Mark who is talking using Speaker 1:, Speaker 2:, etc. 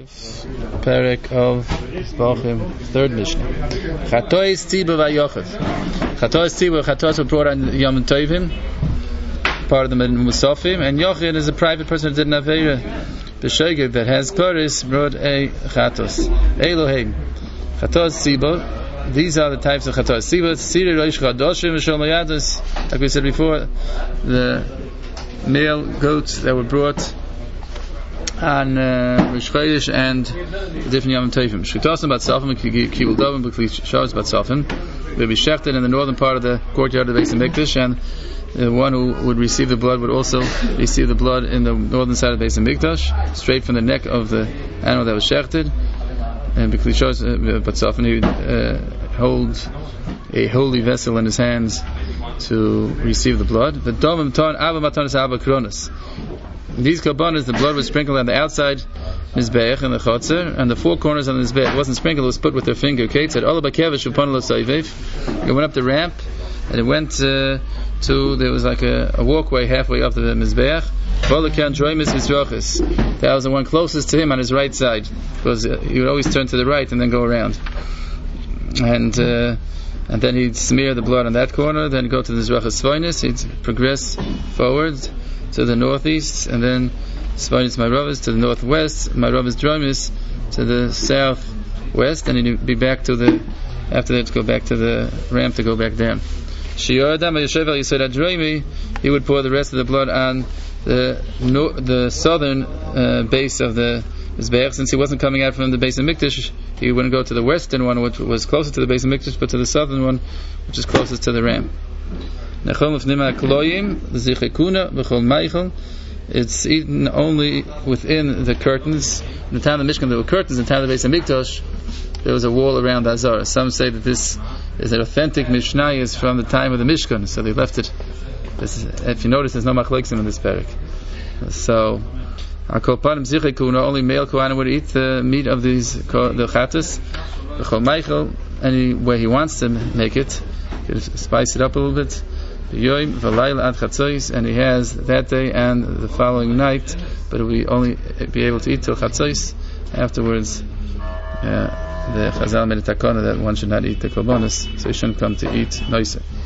Speaker 1: Perek of Zbachim, third Mishnah. Chatois Tzibur Vayochav. Chatois Tzibur, Chatois were brought on Yom Tovim, part of the Musafim, and Yochid is a private person who did an Aveira B'Shogeg that has Kloris, brought a Chatos. Elohim. Chatois Tzibur. These are the types of Chatois Tzibur. Tziri Rosh Chadoshim V'Shol Mayadus. Like we said before, the male goats that were brought on Rosh Chodesh and different Yom Tovim. Shkitasim bat Safim, Kibul Dovim, B'Kli Shabbos bat Safim. They'll be shechted in the northern part of the courtyard of the Beis HaMikdash, and the one who would receive the blood would also receive the blood in the northern side of the Beis HaMikdash, straight from the neck of the animal that was shechted. And B'Kli Shabbos bat Safim, he would hold a holy vessel in his hands to receive the blood. The Dovim Ton Abba Matanis Abba Kronos. These korbanos, the blood was sprinkled on the outside mizbeach in the chotzer, and the four corners on the mizbeach. It wasn't sprinkled; it was put with their finger. Kate said, "Ola bakevish upon lo soivev." It went up the ramp, and it went to there was like a walkway halfway up the mizbeach. Volakan droimis mizrachis. That was the one closest to him on his right side, because he would always turn to the right and then go around. And then he'd smear the blood on that corner. Then go to the mizrachas svoinis. He'd progress forward to the northeast, and then Svonis Ma'ravas to the northwest, Ma'ravas Dromis to the southwest, and he'd be back to the, after that, to go back to the ramp to go back down. Shiyoradam Yeshev Yisod Adroimi, he would pour the rest of the blood on the southern base of the Mizbeach. Since he wasn't coming out from the Beis HaMikdash, he wouldn't go to the western one, which was closer to the Beis HaMikdash, but to the southern one, which is closest to the ramp. It's eaten only within the curtains. In the time of the Mishkan there were curtains. In the time of the Beis HaMikdash there was a wall around the Azara. Some say that this is an authentic Mishnayos from the time of the Mishkan, so they left it. If you notice, there's no machloksim in this parak. So our Kopanim Zichei Kuna, only male Kohanim would eat the meat of the Chatas. The Chol Meichel, any way he wants to make it, he could spice it up a little bit. Yoim v'layla ad chatzos, and he has that day and the following night, but he will only be able to eat till chatzos. Afterwards, the Chazal made a takana that one should not eat the korbanos, so he shouldn't come to eat noiser.